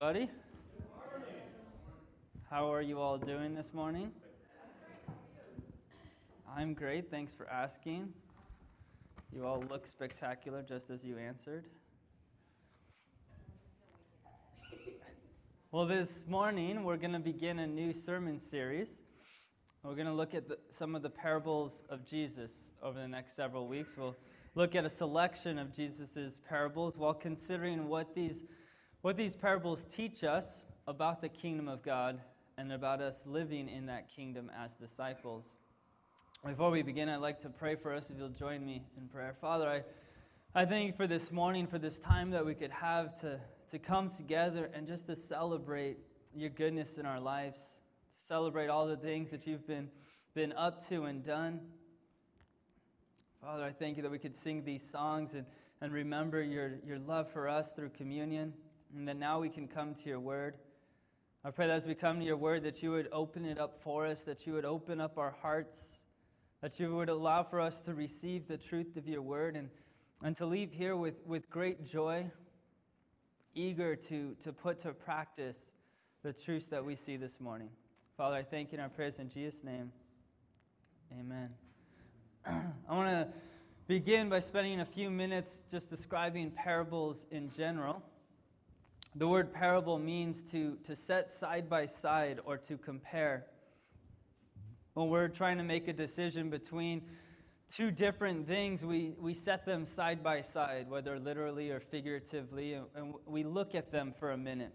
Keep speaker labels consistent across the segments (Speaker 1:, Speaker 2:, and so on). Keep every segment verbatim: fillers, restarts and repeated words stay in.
Speaker 1: Buddy, how are you all doing this morning? I'm great, thanks for asking. You all look spectacular just as you answered. Well, this morning we're going to begin a new sermon series. We're going to look at the, some of the parables of Jesus over the next several weeks. We'll look at a selection of Jesus' parables while considering what these What these parables teach us about the kingdom of God and about us living in that kingdom as disciples. Before we begin, I'd like to pray for us, if you'll join me in prayer. Father, I, I thank you for this morning, for this time that we could have to, to come together and just to celebrate your goodness in our lives, to celebrate all the things that you've been, been up to and done. Father, I thank you that we could sing these songs and, and remember your, your love for us through communion. And that now we can come to your word. I pray that as we come to your word, that you would open it up for us, that you would open up our hearts, that you would allow for us to receive the truth of your word and, and to leave here with, with great joy, eager to, to put to practice the truths that we see this morning. Father, I thank you in our prayers in Jesus' name. Amen. I want to begin by spending a few minutes just describing parables in general. The word parable means to, to set side by side or to compare. When we're trying to make a decision between two different things, we, we set them side by side, whether literally or figuratively, and, and we look at them for a minute.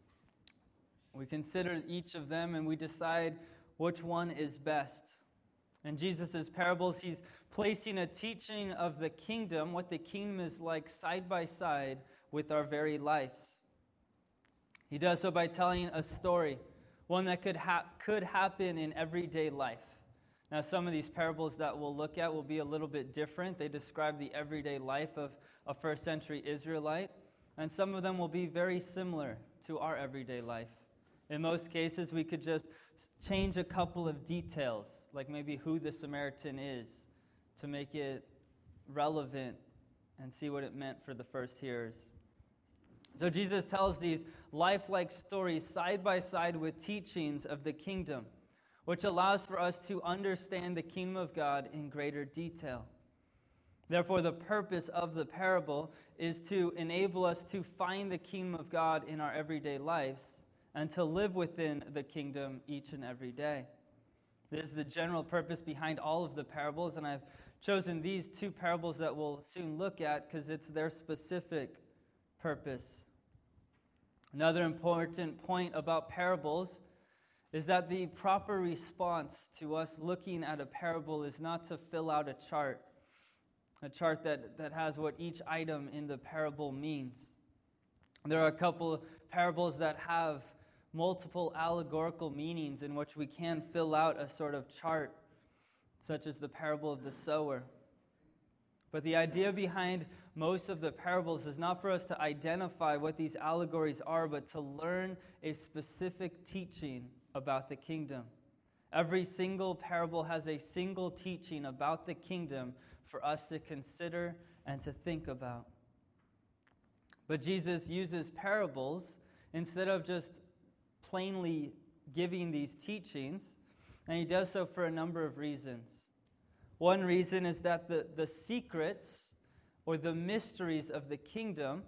Speaker 1: We consider each of them and we decide which one is best. In Jesus' parables, he's placing a teaching of the kingdom, what the kingdom is like, side by side with our very lives. He does so by telling a story, one that could ha- could happen in everyday life. Now, some of these parables that we'll look at will be a little bit different. They describe the everyday life of a first century Israelite, and some of them will be very similar to our everyday life. In most cases, we could just change a couple of details, like maybe who the Samaritan is, to make it relevant and see what it meant for the first hearers. So Jesus tells these lifelike stories side by side with teachings of the kingdom, which allows for us to understand the kingdom of God in greater detail. Therefore, the purpose of the parable is to enable us to find the kingdom of God in our everyday lives and to live within the kingdom each and every day. This is the general purpose behind all of the parables, and I've chosen these two parables that we'll soon look at because it's their specific purpose. Another important point about parables is that the proper response to us looking at a parable is not to fill out a chart, a chart that, that has what each item in the parable means. There are a couple of parables that have multiple allegorical meanings in which we can fill out a sort of chart, such as the parable of the sower. But the idea behind most of the parables is not for us to identify what these allegories are, but to learn a specific teaching about the kingdom. Every single parable has a single teaching about the kingdom for us to consider and to think about. But Jesus uses parables instead of just plainly giving these teachings, and he does so for a number of reasons. One reason is that the, the secrets or the mysteries of the kingdom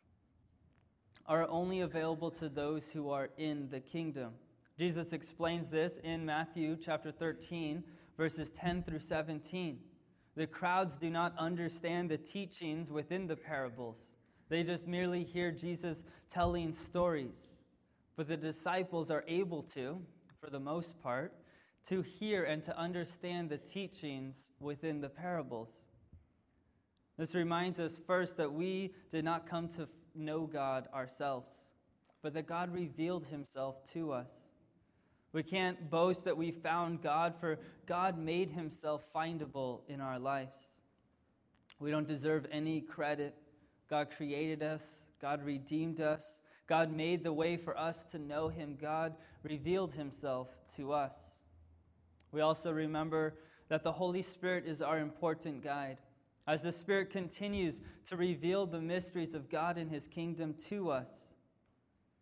Speaker 1: are only available to those who are in the kingdom. Jesus explains this in Matthew chapter thirteen, verses ten through seventeen. The crowds do not understand the teachings within the parables. They just merely hear Jesus telling stories. But the disciples are able to, for the most part, to hear and to understand the teachings within the parables. This reminds us first that we did not come to know God ourselves, but that God revealed himself to us. We can't boast that we found God, for God made himself findable in our lives. We don't deserve any credit. God created us. God redeemed us. God made the way for us to know him. God revealed himself to us. We also remember that the Holy Spirit is our important guide. As the Spirit continues to reveal the mysteries of God and his kingdom to us,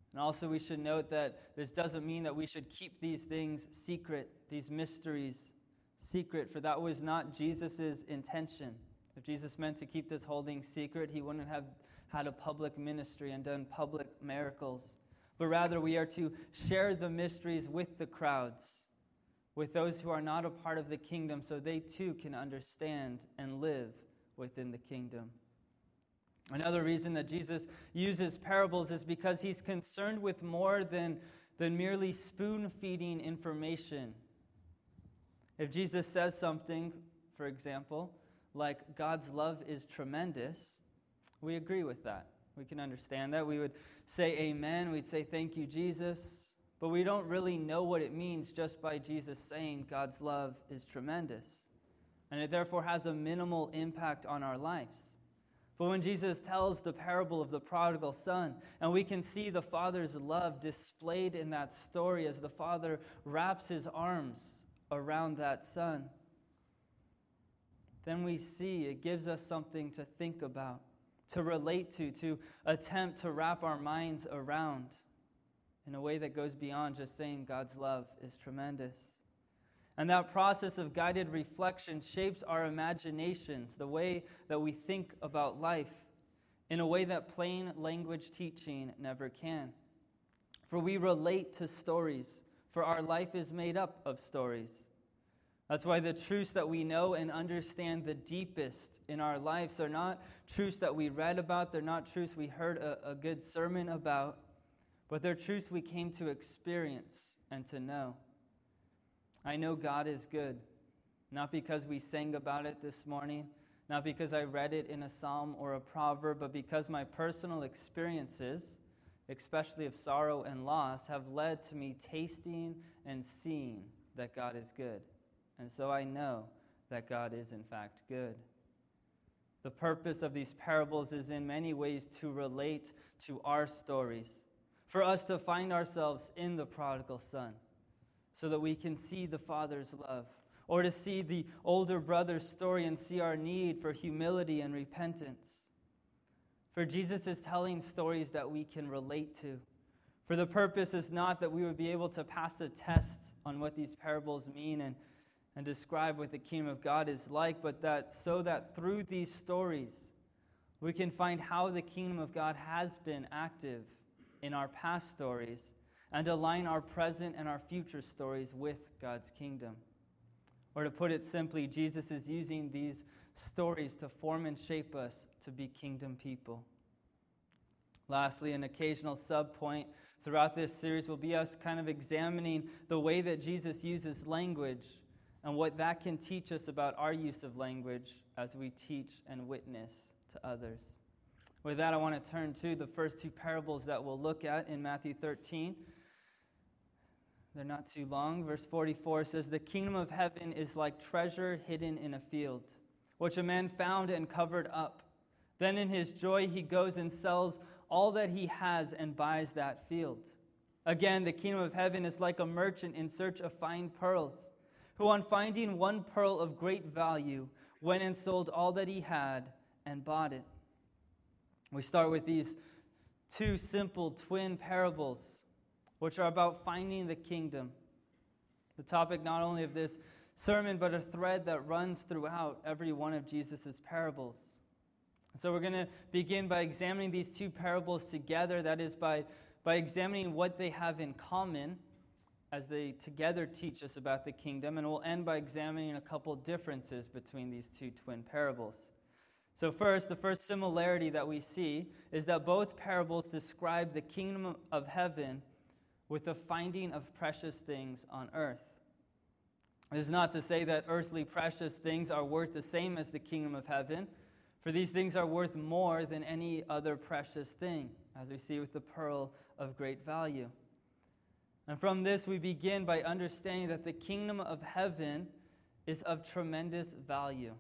Speaker 1: And also we should note that this doesn't mean that we should keep these things secret, these mysteries secret, for that was not Jesus' intention. If Jesus meant to keep this whole thing secret, he wouldn't have had a public ministry and done public miracles. But rather we are to share the mysteries with the crowds, with those who are not a part of the kingdom, so they too can understand and live within the kingdom. Another reason that Jesus uses parables is because he's concerned with more than, than merely spoon-feeding information. If Jesus says something, for example, like God's love is tremendous, we agree with that. We can understand that. We would say amen. We'd say thank you, Jesus. But we don't really know what it means just by Jesus saying God's love is tremendous. And it therefore has a minimal impact on our lives. But when Jesus tells the parable of the prodigal son, and we can see the Father's love displayed in that story as the Father wraps his arms around that son, then we see it gives us something to think about, to relate to, to attempt to wrap our minds around in a way that goes beyond just saying God's love is tremendous. And that process of guided reflection shapes our imaginations, the way that we think about life, in a way that plain language teaching never can. For we relate to stories, for our life is made up of stories. That's why the truths that we know and understand the deepest in our lives are not truths that we read about, they're not truths we heard a, a good sermon about, but they're truths we came to experience and to know. I know God is good, not because we sang about it this morning, not because I read it in a psalm or a proverb, but because my personal experiences, especially of sorrow and loss, have led to me tasting and seeing that God is good. And so I know that God is in fact good. The purpose of these parables is in many ways to relate to our stories, for us to find ourselves in the prodigal son, so that we can see the Father's love, or to see the older brother's story and see our need for humility and repentance. For Jesus is telling stories that we can relate to. For the purpose is not that we would be able to pass a test on what these parables mean and, and describe what the kingdom of God is like, but that so that through these stories we can find how the kingdom of God has been active in our past stories, and align our present and our future stories with God's kingdom. Or to put it simply, Jesus is using these stories to form and shape us to be kingdom people. Lastly, an occasional sub-point throughout this series will be us kind of examining the way that Jesus uses language and what that can teach us about our use of language as we teach and witness to others. With that, I want to turn to the first two parables that we'll look at in Matthew thirteen. They're not too long. Verse forty-four says, "The kingdom of heaven is like treasure hidden in a field, which a man found and covered up. Then in his joy he goes and sells all that he has and buys that field. Again, the kingdom of heaven is like a merchant in search of fine pearls, who on finding one pearl of great value went and sold all that he had and bought it." We start with these two simple twin parables, which are about finding the kingdom. The topic not only of this sermon, but a thread that runs throughout every one of Jesus' parables. So we're going to begin by examining these two parables together, that is, by, by examining what they have in common as they together teach us about the kingdom, and we'll end by examining a couple differences between these two twin parables. So first, the first similarity that we see is that both parables describe the kingdom of heaven with the finding of precious things on earth. This is not to say that earthly precious things are worth the same as the kingdom of heaven, for these things are worth more than any other precious thing, as we see with the pearl of great value. And from this, we begin by understanding that the kingdom of heaven is of tremendous value.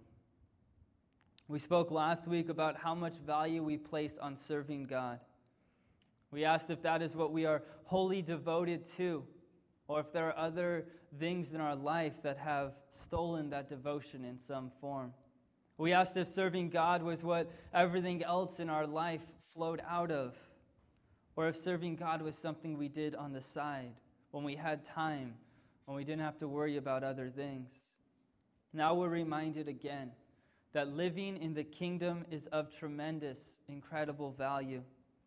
Speaker 1: We spoke last week about how much value we place on serving God. We asked if that is what we are wholly devoted to, or if there are other things in our life that have stolen that devotion in some form. We asked if serving God was what everything else in our life flowed out of, or if serving God was something we did on the side, when we had time, when we didn't have to worry about other things. Now we're reminded again that living in the kingdom is of tremendous, incredible value.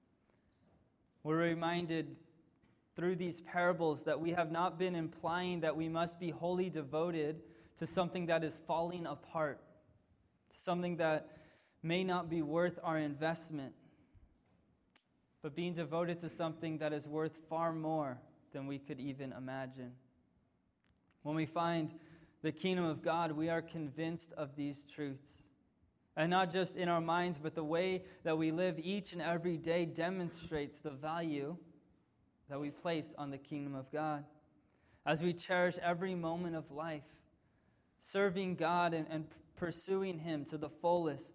Speaker 1: We're reminded through these parables that we have not been implying that we must be wholly devoted to something that is falling apart, to something that may not be worth our investment, but being devoted to something that is worth far more than we could even imagine. When we find the kingdom of God, we are convinced of these truths. And not just in our minds, but the way that we live each and every day demonstrates the value that we place on the kingdom of God. As we cherish every moment of life, serving God and, and pursuing Him to the fullest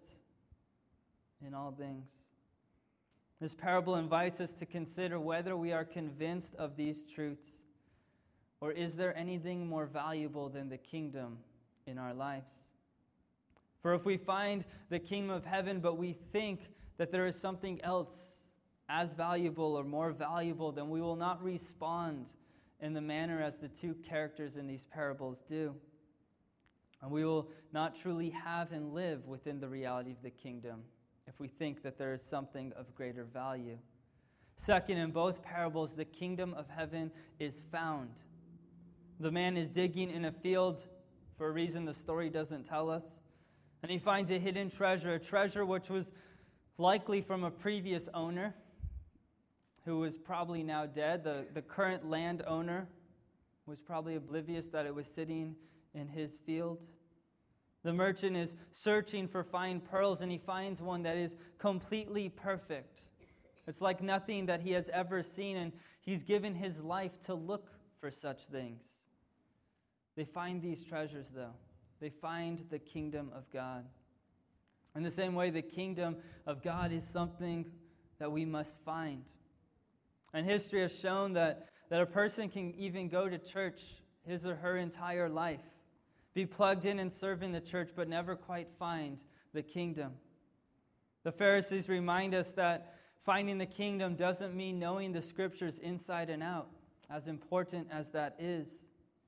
Speaker 1: in all things. This parable invites us to consider whether we are convinced of these truths, or is there anything more valuable than the kingdom in our lives? For if we find the kingdom of heaven, but we think that there is something else as valuable or more valuable, then we will not respond in the manner as the two characters in these parables do. And we will not truly have and live within the reality of the kingdom if we think that there is something of greater value. Second, in both parables, the kingdom of heaven is found. The man is digging in a field for a reason the story doesn't tell us, and he finds a hidden treasure, a treasure which was likely from a previous owner who was probably now dead. The, the current landowner was probably oblivious that it was sitting in his field. The merchant is searching for fine pearls, and he finds one that is completely perfect. It's like nothing that he has ever seen, and he's given his life to look for such things. They find these treasures, though. They find the kingdom of God. In the same way, the kingdom of God is something that we must find. And history has shown that, that a person can even go to church his or her entire life, be plugged in and serve in the church, but never quite find the kingdom. The Pharisees remind us that finding the kingdom doesn't mean knowing the scriptures inside and out, as important as that is.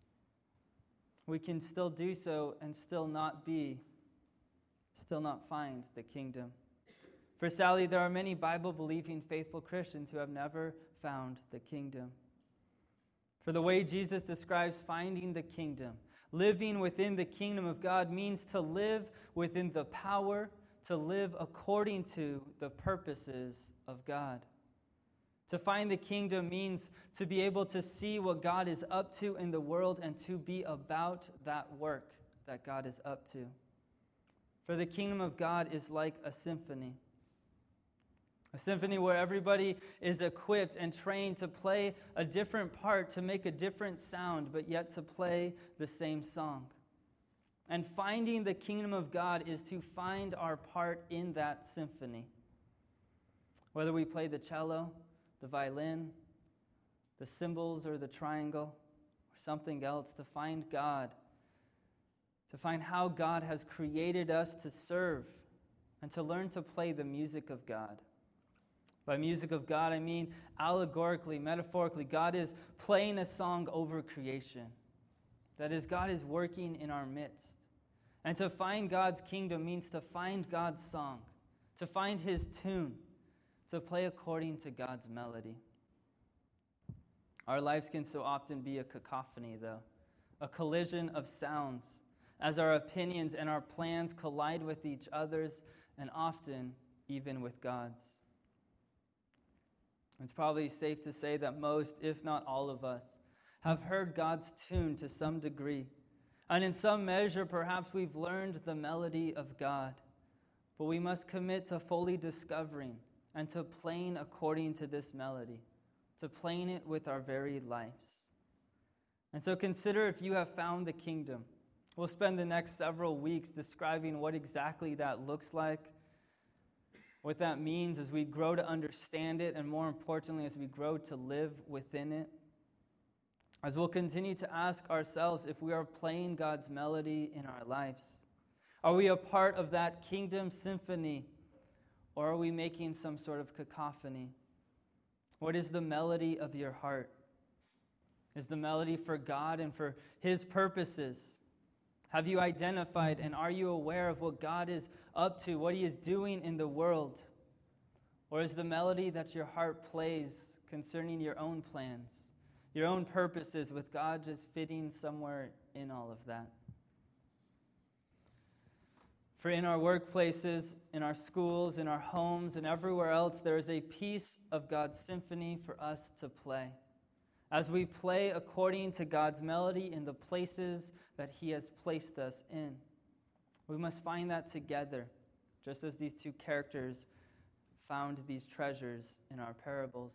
Speaker 1: We can still do so and still not be, still not find the kingdom. For Sally, there are many Bible-believing, faithful Christians who have never found the kingdom. For the way Jesus describes finding the kingdom, living within the kingdom of God means to live within the power, to live according to the purposes of God. To find the kingdom means to be able to see what God is up to in the world and to be about that work that God is up to. For the kingdom of God is like a symphony. A symphony where everybody is equipped and trained to play a different part, to make a different sound, but yet to play the same song. And finding the kingdom of God is to find our part in that symphony. Whether we play the cello, the violin, the cymbals, or the triangle, or something else, to find God, to find how God has created us to serve, and to learn to play the music of God. By music of God, I mean allegorically, metaphorically, God is playing a song over creation. That is, God is working in our midst. And to find God's kingdom means to find God's song, to find His tune, to play according to God's melody. Our lives can so often be a cacophony, though, a collision of sounds, as our opinions and our plans collide with each other's, and often even with God's. It's probably safe to say that most, if not all of us, have heard God's tune to some degree. And in some measure, perhaps we've learned the melody of God. But we must commit to fully discovering and to playing according to this melody, to playing it with our very lives. And so consider if you have found the kingdom. We'll spend the next several weeks describing what exactly that looks like, what that means as we grow to understand it, and more importantly, as we grow to live within it. As we'll continue to ask ourselves if we are playing God's melody in our lives. Are we a part of that kingdom symphony, or are we making some sort of cacophony? What is the melody of your heart? Is the melody for God and for His purposes? Have you identified and are you aware of what God is up to, what He is doing in the world? Or is the melody that your heart plays concerning your own plans, your own purposes, with God just fitting somewhere in all of that? For in our workplaces, in our schools, in our homes, and everywhere else, there is a piece of God's symphony for us to play. As we play according to God's melody in the places that He has placed us in. We must find that together, just as these two characters found these treasures in our parables.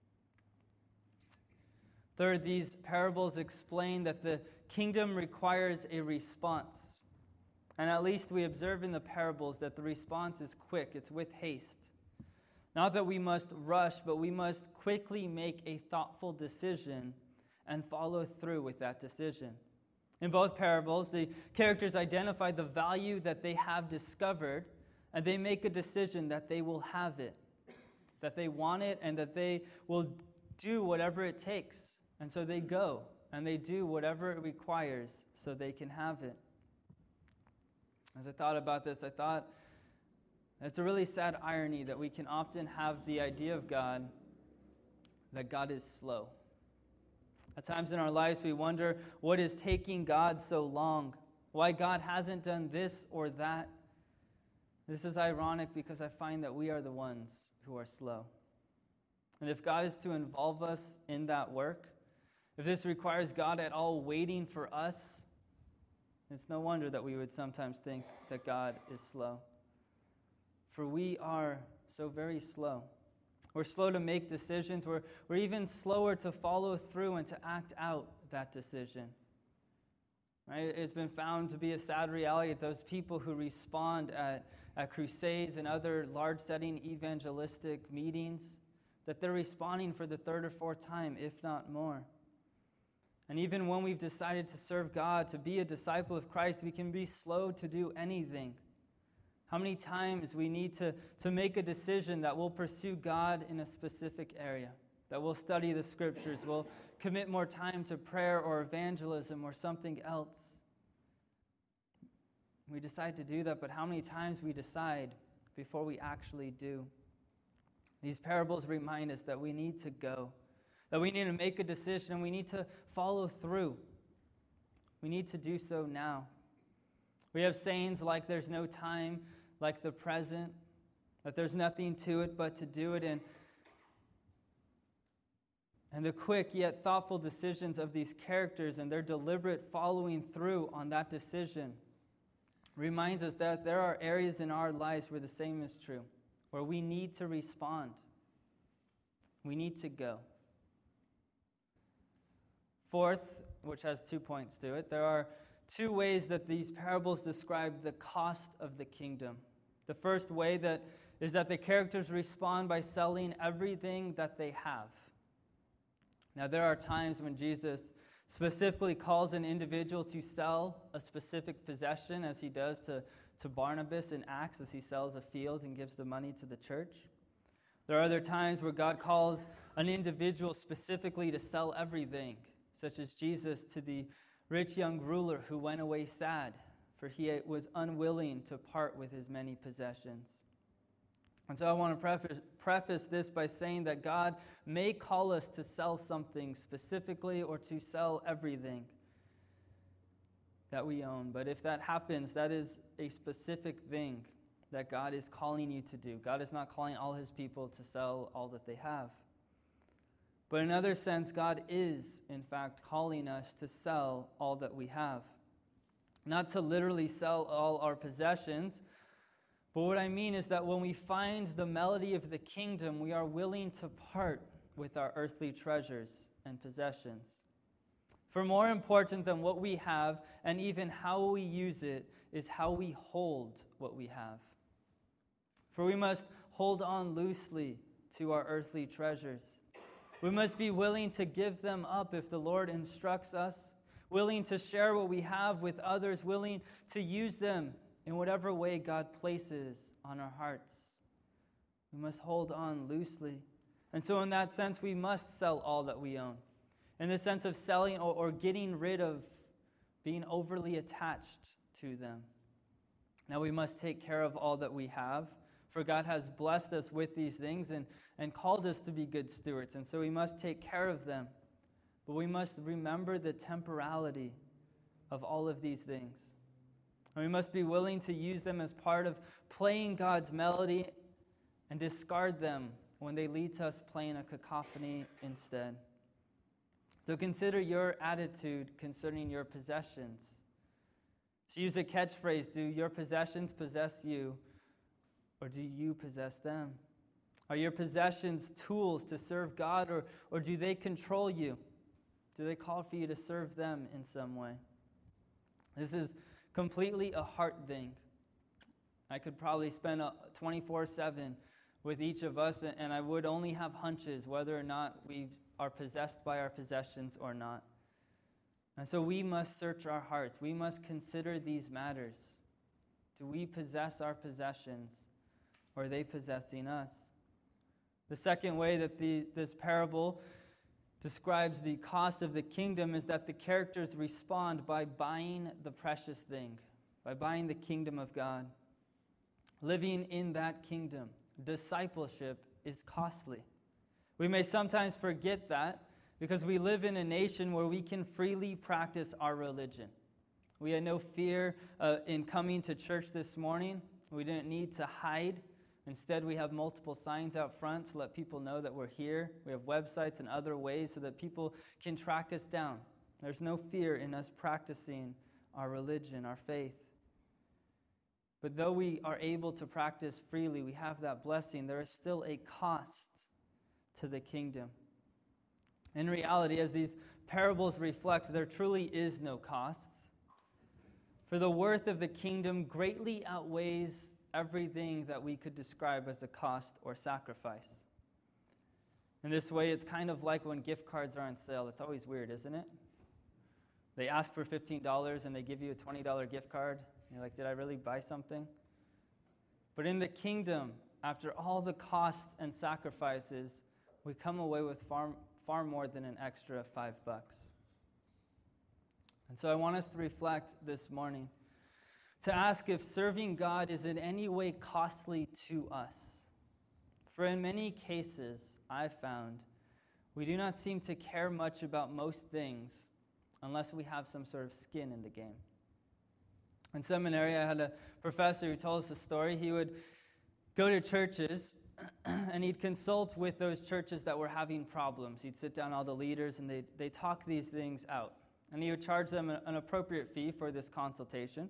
Speaker 1: Third, these parables explain that the kingdom requires a response. And at least we observe in the parables that the response is quick, it's with haste. Not that we must rush, but we must quickly make a thoughtful decision and follow through with that decision. In both parables, the characters identify the value that they have discovered, and they make a decision that they will have it, that they want it, and that they will do whatever it takes. And so they go, and they do whatever it requires so they can have it. As I thought about this, I thought it's a really sad irony that we can often have the idea of God that God is slow. At times in our lives, we wonder what is taking God so long, why God hasn't done this or that. This is ironic because I find that we are the ones who are slow. And if God is to involve us in that work, if this requires God at all waiting for us, it's no wonder that we would sometimes think that God is slow. For we are so very slow. We're slow to make decisions. We're, we're even slower to follow through and to act out that decision. Right? It's been found to be a sad reality that those people who respond at, at crusades and other large-setting evangelistic meetings, that they're responding for the third or fourth time, if not more. And even when we've decided to serve God, to be a disciple of Christ, we can be slow to do anything. How many times we need to, to make a decision that we'll pursue God in a specific area, that we'll study the scriptures, we'll commit more time to prayer or evangelism or something else. We decide to do that, but how many times we decide before we actually do? These parables remind us that we need to go, that we need to make a decision, and we need to follow through. We need to do so now. We have sayings like there's no time like the present, that there's nothing to it but to do it. And, and the quick yet thoughtful decisions of these characters and their deliberate following through on that decision reminds us that there are areas in our lives where the same is true, where we need to respond. We need to go. Fourth, which has two points to it, there are two ways that these parables describe the cost of the kingdom. The first way that is that the characters respond by selling everything that they have. Now, there are times when Jesus specifically calls an individual to sell a specific possession, as he does to, to Barnabas in Acts, as he sells a field and gives the money to the church. There are other times where God calls an individual specifically to sell everything, such as Jesus to the rich young ruler who went away sad, for he was unwilling to part with his many possessions. And so I want to preface, preface this by saying that God may call us to sell something specifically or to sell everything that we own. But if that happens, that is a specific thing that God is calling you to do. God is not calling all his people to sell all that they have. But in another sense, God is, in fact, calling us to sell all that we have. Not to literally sell all our possessions, but what I mean is that when we find the melody of the kingdom, we are willing to part with our earthly treasures and possessions. For more important than what we have and even how we use it is how we hold what we have. For we must hold on loosely to our earthly treasures. We must be willing to give them up if the Lord instructs us, willing to share what we have with others, willing to use them in whatever way God places on our hearts. We must hold on loosely. And so in that sense, we must sell all that we own. In the sense of selling or, or getting rid of being overly attached to them. Now we must take care of all that we have, for God has blessed us with these things and, and called us to be good stewards. And so we must take care of them. But we must remember the temporality of all of these things. And we must be willing to use them as part of playing God's melody and discard them when they lead to us playing a cacophony instead. So consider your attitude concerning your possessions. To use a catchphrase, do your possessions possess you, or do you possess them? Are your possessions tools to serve God, or, or do they control you? Do they call for you to serve them in some way? This is completely a heart thing. I could probably spend twenty-four seven with each of us, and I would only have hunches whether or not we are possessed by our possessions or not. And so we must search our hearts. We must consider these matters. Do we possess our possessions, or are they possessing us? The second way that the, this parable describes the cost of the kingdom is that the characters respond by buying the precious thing, by buying the kingdom of God. Living in that kingdom, discipleship is costly. We may sometimes forget that because we live in a nation where we can freely practice our religion. We had no fear uh, in coming to church this morning. We didn't need to hide. Instead, we have multiple signs out front to let people know that we're here. We have websites and other ways so that people can track us down. There's no fear in us practicing our religion, our faith. But though we are able to practice freely, we have that blessing, there is still a cost to the kingdom. In reality, as these parables reflect, there truly is no costs. For the worth of the kingdom greatly outweighs everything that we could describe as a cost or sacrifice. In this way, it's kind of like when gift cards are on sale. It's always weird, isn't it? They ask for fifteen dollars and they give you a twenty dollars gift card. You're like, did I really buy something? But in the kingdom, after all the costs and sacrifices, we come away with far, far more than an extra five bucks. And so I want us to reflect this morning to ask if serving God is in any way costly to us. For in many cases, I've found, we do not seem to care much about most things unless we have some sort of skin in the game. In seminary, I had a professor who told us a story. He would go to churches and he'd consult with those churches that were having problems. He'd sit down all the leaders and they'd, they'd talk these things out. And he would charge them an appropriate fee for this consultation.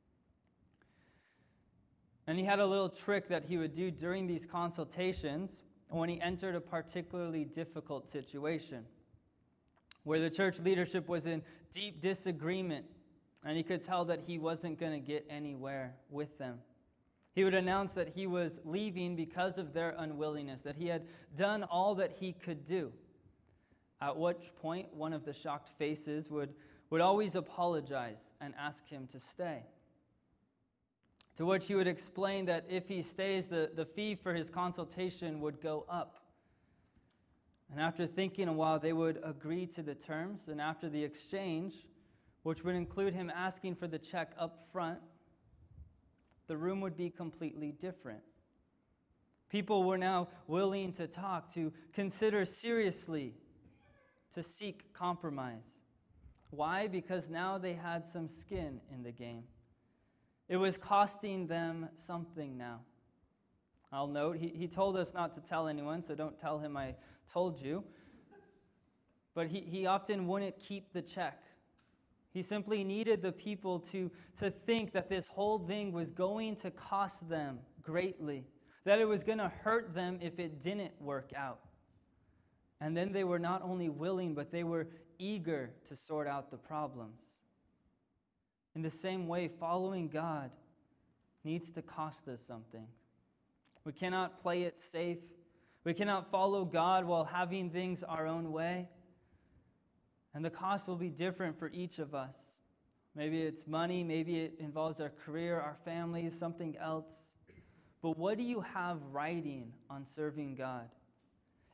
Speaker 1: And he had a little trick that he would do during these consultations when he entered a particularly difficult situation, where the church leadership was in deep disagreement, and he could tell that he wasn't going to get anywhere with them. He would announce that he was leaving because of their unwillingness, that he had done all that he could do. At which point, one of the shocked faces would, would always apologize and ask him to stay. To which he would explain that if he stays, the, the fee for his consultation would go up. And after thinking a while, they would agree to the terms, and after the exchange, which would include him asking for the check up front, the room would be completely different. People were now willing to talk, to consider seriously, to seek compromise. Why? Because now they had some skin in the game. It was costing them something now. I'll note, he, he told us not to tell anyone, so don't tell him I told you. But he, he often wouldn't keep the check. He simply needed the people to, to think that this whole thing was going to cost them greatly, that it was going to hurt them if it didn't work out. And then they were not only willing, but they were eager to sort out the problems. In the same way, following God needs to cost us something. We cannot play it safe. We cannot follow God while having things our own way. And the cost will be different for each of us. Maybe it's money, maybe it involves our career, our families, something else. But what do you have riding on serving God?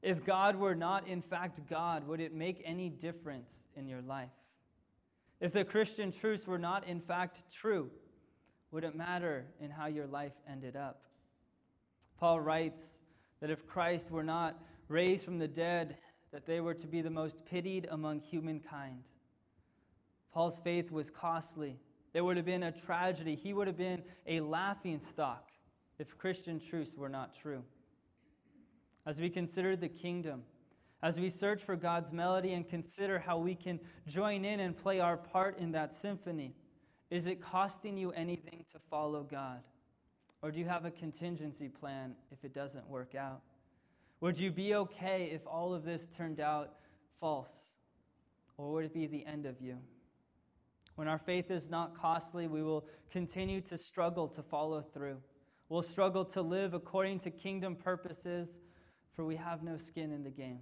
Speaker 1: If God were not in fact God, would it make any difference in your life? If the Christian truths were not in fact true, would it matter in how your life ended up? Paul writes that if Christ were not raised from the dead, that they were to be the most pitied among humankind. Paul's faith was costly. It would have been a tragedy. He would have been a laughingstock if Christian truths were not true. As we consider the kingdom, as we search for God's melody and consider how we can join in and play our part in that symphony, is it costing you anything to follow God? Or do you have a contingency plan if it doesn't work out? Would you be okay if all of this turned out false? Or would it be the end of you? When our faith is not costly, we will continue to struggle to follow through. We'll struggle to live according to kingdom purposes, for we have no skin in the game.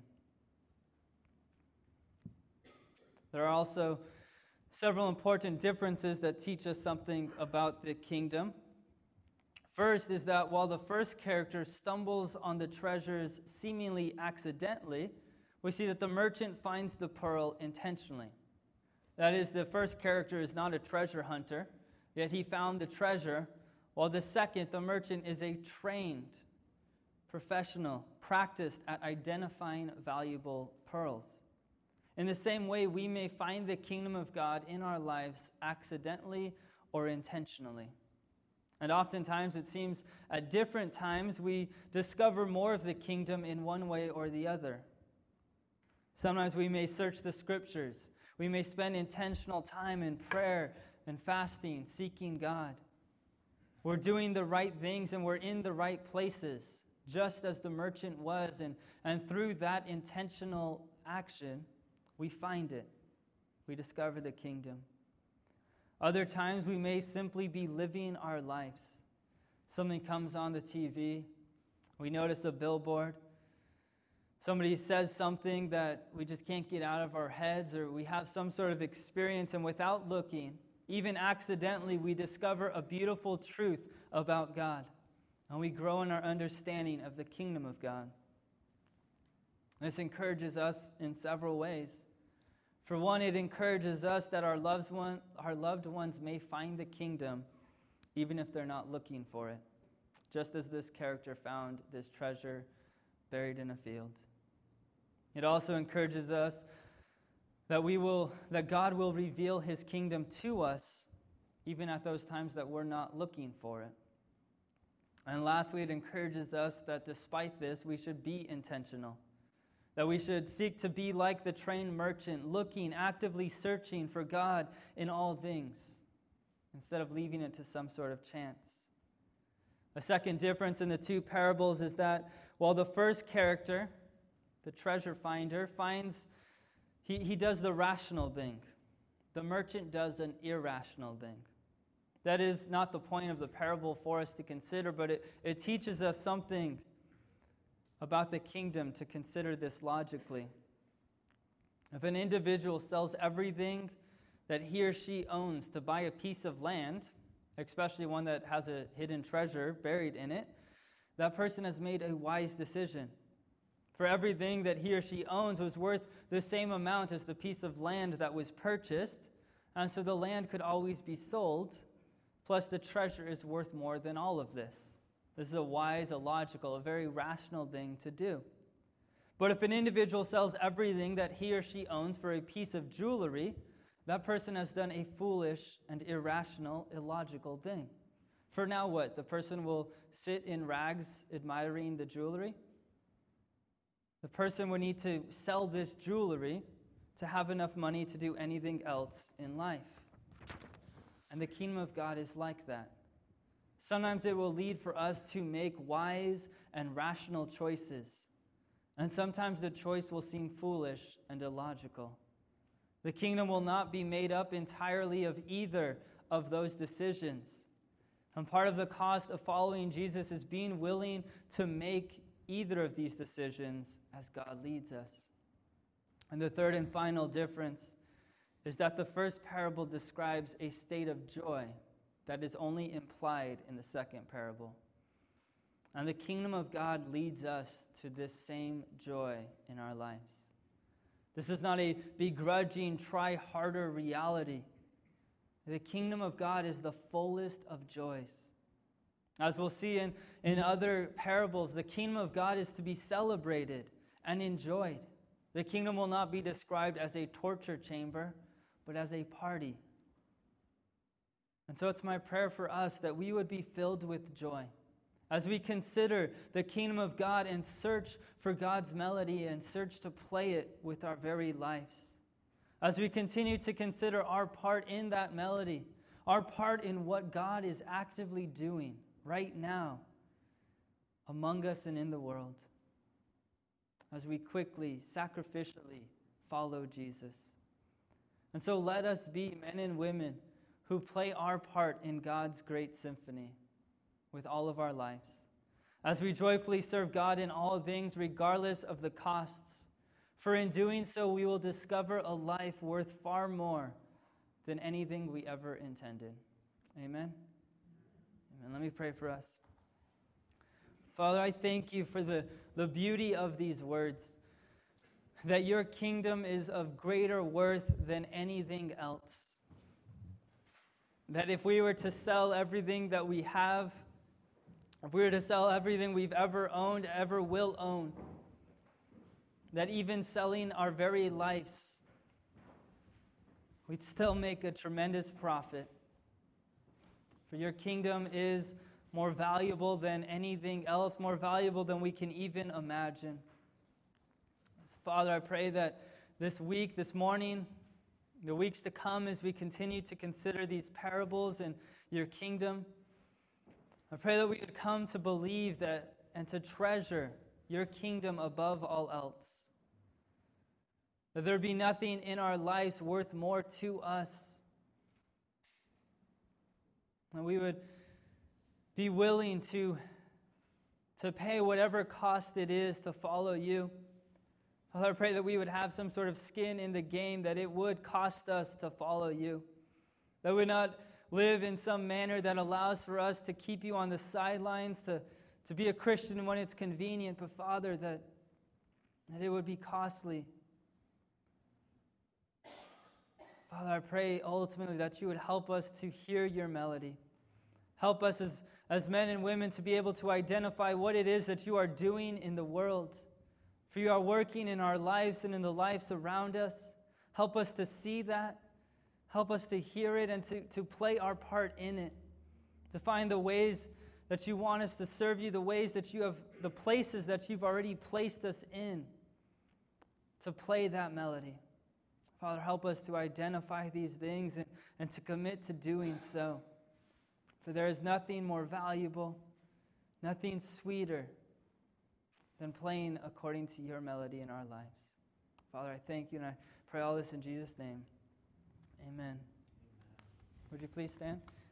Speaker 1: There are also several important differences that teach us something about the kingdom. First is that while the first character stumbles on the treasures seemingly accidentally, we see that the merchant finds the pearl intentionally. That is, the first character is not a treasure hunter, yet he found the treasure, while the second, the merchant, is a trained professional, practiced at identifying valuable pearls. In the same way, we may find the kingdom of God in our lives accidentally or intentionally. And oftentimes, it seems at different times, we discover more of the kingdom in one way or the other. Sometimes we may search the scriptures. We may spend intentional time in prayer and fasting, seeking God. We're doing the right things and we're in the right places, just as the merchant was. And, and through that intentional action, we find it. We discover the kingdom. Other times we may simply be living our lives. Something comes on the T V. We notice a billboard. Somebody says something that we just can't get out of our heads, or we have some sort of experience, and without looking, even accidentally, we discover a beautiful truth about God. And we grow in our understanding of the kingdom of God. This encourages us in several ways. For one, it encourages us that our loved one, our loved ones may find the kingdom even if they're not looking for it, just as this character found this treasure buried in a field. It also encourages us that we will, that God will reveal his kingdom to us even at those times that we're not looking for it. And lastly, it encourages us that despite this, we should be intentional. That we should seek to be like the trained merchant, looking, actively searching for God in all things, instead of leaving it to some sort of chance. The second difference in the two parables is that while the first character, the treasure finder, finds, he, he does the rational thing, the merchant does an irrational thing. That is not the point of the parable for us to consider, but it, it teaches us something about the kingdom to consider this logically. If an individual sells everything that he or she owns to buy a piece of land, especially one that has a hidden treasure buried in it, that person has made a wise decision. For everything that he or she owns was worth the same amount as the piece of land that was purchased, and so the land could always be sold, plus the treasure is worth more than all of this. This is a wise, a logical, a very rational thing to do. But if an individual sells everything that he or she owns for a piece of jewelry, that person has done a foolish and irrational, illogical thing. For now what? The person will sit in rags admiring the jewelry? The person would need to sell this jewelry to have enough money to do anything else in life. And the kingdom of God is like that. Sometimes it will lead for us to make wise and rational choices. And sometimes the choice will seem foolish and illogical. The kingdom will not be made up entirely of either of those decisions. And part of the cost of following Jesus is being willing to make either of these decisions as God leads us. And the third and final difference is that the first parable describes a state of joy that is only implied in the second parable. And the kingdom of God leads us to this same joy in our lives. This is not a begrudging, try harder reality. The kingdom of God is the fullest of joys. As we'll see in, in other parables, the kingdom of God is to be celebrated and enjoyed. The kingdom will not be described as a torture chamber, but as a party. And so it's my prayer for us that we would be filled with joy as we consider the kingdom of God and search for God's melody and search to play it with our very lives. As we continue to consider our part in that melody, our part in what God is actively doing right now among us and in the world, as we quickly, sacrificially follow Jesus. And so let us be men and women who play our part in God's great symphony with all of our lives, as we joyfully serve God in all things, regardless of the costs. For in doing so, we will discover a life worth far more than anything we ever intended. Amen? Amen. Let me pray for us. Father, I thank you for the, the beauty of these words, that your kingdom is of greater worth than anything else. That if we were to sell everything that we have, if we were to sell everything we've ever owned, ever will own, that even selling our very lives, we'd still make a tremendous profit. For your kingdom is more valuable than anything else, more valuable than we can even imagine. So Father, I pray that this week, this morning, the weeks to come, as we continue to consider these parables and your kingdom, I pray that we would come to believe that and to treasure your kingdom above all else. That there be nothing in our lives worth more to us. And we would be willing to, to pay whatever cost it is to follow you. Father, I pray that we would have some sort of skin in the game, that it would cost us to follow you. That we not live in some manner that allows for us to keep you on the sidelines, to, to be a Christian when it's convenient, but Father, that, that it would be costly. Father, I pray ultimately that you would help us to hear your melody. Help us as, as men and women to be able to identify what it is that you are doing in the world. For you are working in our lives and in the lives around us. Help us to see that. Help us to hear it and to, to play our part in it. To find the ways that you want us to serve you, the ways that you have, the places that you've already placed us in. To play that melody. Father, help us to identify these things and, and to commit to doing so. For there is nothing more valuable, nothing sweeter than playing according to your melody in our lives. Father, I thank you and I pray all this in Jesus' name. Amen. Would you please stand?